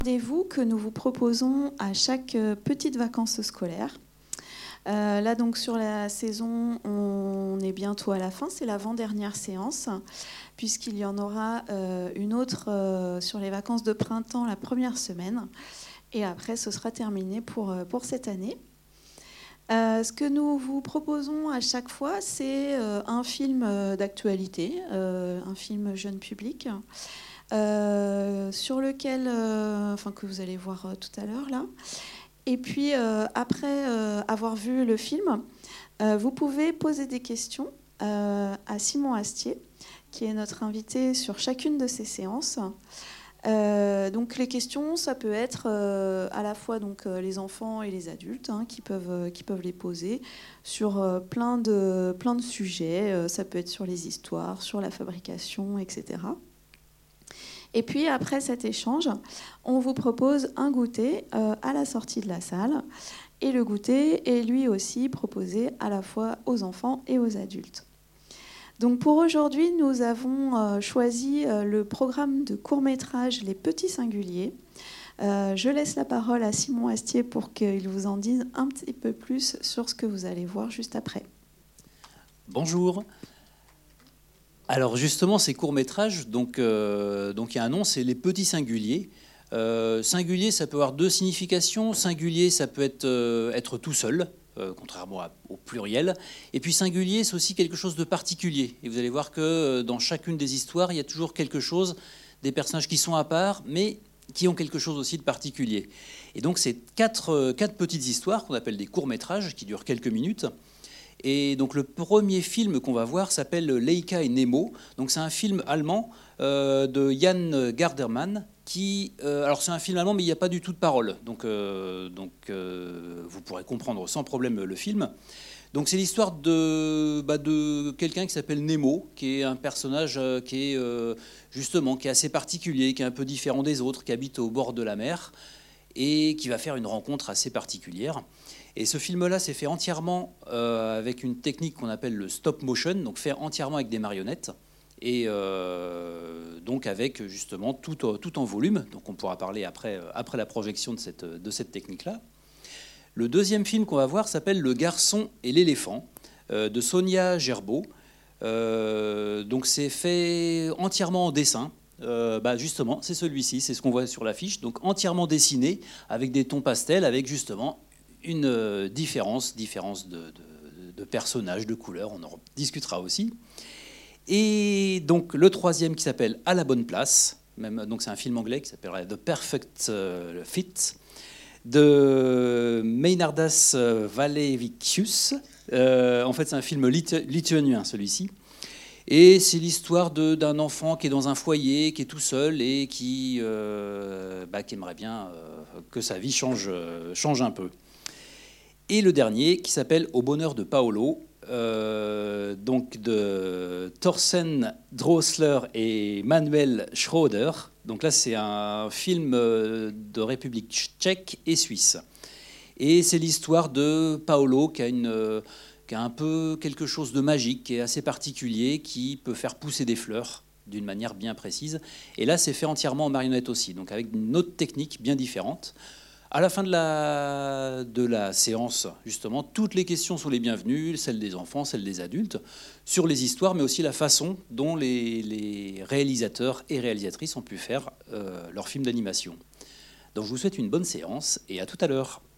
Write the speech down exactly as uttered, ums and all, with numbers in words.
Rendez-vous que nous vous proposons à chaque petite vacances scolaire. Euh, là, donc, sur la saison, on est bientôt à la fin. C'est l'avant-dernière séance, puisqu'il y en aura euh, une autre euh, sur les vacances de printemps la première semaine. Et après, ce sera terminé pour, pour cette année. Euh, ce que nous vous proposons à chaque fois, c'est euh, un film d'actualité, euh, un film jeune public, euh, sur lequel, euh, enfin, que vous allez voir euh, tout à l'heure là. Et puis, euh, après euh, avoir vu le film, euh, vous pouvez poser des questions euh, à Simon Astier, qui est notre invité sur chacune de ces séances. Euh, donc les questions, ça peut être euh, à la fois donc, euh, les enfants et les adultes hein, qui, peuvent, euh, qui peuvent les poser sur euh, plein, de, plein de sujets. Euh, ça peut être sur les histoires, sur la fabrication, et cetera. Et puis après cet échange, on vous propose un goûter euh, à la sortie de la salle. Et le goûter est lui aussi proposé à la fois aux enfants et aux adultes. Donc pour aujourd'hui, nous avons euh, choisi euh, le programme de court-métrage Les Petits Singuliers. Euh, je laisse la parole à Simon Astier pour qu'il vous en dise un petit peu plus sur ce que vous allez voir juste après. Bonjour. Alors justement, ces courts-métrages, donc euh, donc il y a un nom, c'est Les Petits Singuliers. Euh, singulier, ça peut avoir deux significations. Singulier, ça peut être euh, être tout seul. Euh, contrairement à, au pluriel. Et puis singulier, c'est aussi quelque chose de particulier. Et vous allez voir que euh, dans chacune des histoires, il y a toujours quelque chose, des personnages qui sont à part, mais qui ont quelque chose aussi de particulier. Et donc c'est quatre, euh, quatre petites histoires qu'on appelle des courts-métrages, qui durent quelques minutes. Et donc le premier film qu'on va voir s'appelle Leica et Nemo. Donc c'est un film allemand euh, de Jan Gardermann. Qui, euh, alors c'est un film allemand, mais il n'y a pas du tout de parole. Donc, euh, donc euh, vous pourrez comprendre sans problème le film. Donc c'est l'histoire de, bah, de quelqu'un qui s'appelle Nemo, qui est un personnage euh, qui est euh, justement qui est assez particulier, qui est un peu différent des autres, qui habite au bord de la mer et qui va faire une rencontre assez particulière. Et ce film-là s'est fait entièrement euh, avec une technique qu'on appelle le stop motion, donc fait entièrement avec des marionnettes. Et euh, donc avec justement tout, tout en volume. Donc on pourra parler après, après la projection de cette, de cette technique-là. Le deuxième film qu'on va voir s'appelle Le garçon et l'éléphant euh, de Sonia Gerbeau. Euh, donc c'est fait entièrement en dessin. Euh, bah justement, c'est celui-ci, c'est ce qu'on voit sur l'affiche. Donc entièrement dessiné avec des tons pastels, avec justement une euh, différence, différence de, de, de personnages, de couleurs. On en discutera aussi. Et donc le troisième qui s'appelle À la bonne place, même, donc c'est un film anglais qui s'appellerait The Perfect Fit, de Meinardas Valevicius. Euh, en fait, c'est un film lit- lituanien, celui-ci. Et c'est l'histoire de, d'un enfant qui est dans un foyer, qui est tout seul et qui, euh, bah, qui aimerait bien euh, que sa vie change, euh, change un peu. Et le dernier qui s'appelle Au bonheur de Paolo, Euh, donc de Thorsten Drossler et Manuel Schroeder. Donc là, c'est un film de République tchèque et suisse. Et c'est l'histoire de Paolo qui a, une, qui a un peu quelque chose de magique, qui est assez particulier, qui peut faire pousser des fleurs d'une manière bien précise. Et là, c'est fait entièrement en marionnette aussi, donc avec une autre technique bien différente. À la fin de la, de la séance, justement, toutes les questions sont les bienvenues, celles des enfants, celles des adultes, sur les histoires, mais aussi la façon dont les, les réalisateurs et réalisatrices ont pu faire euh, leur film d'animation. Donc je vous souhaite une bonne séance et à tout à l'heure.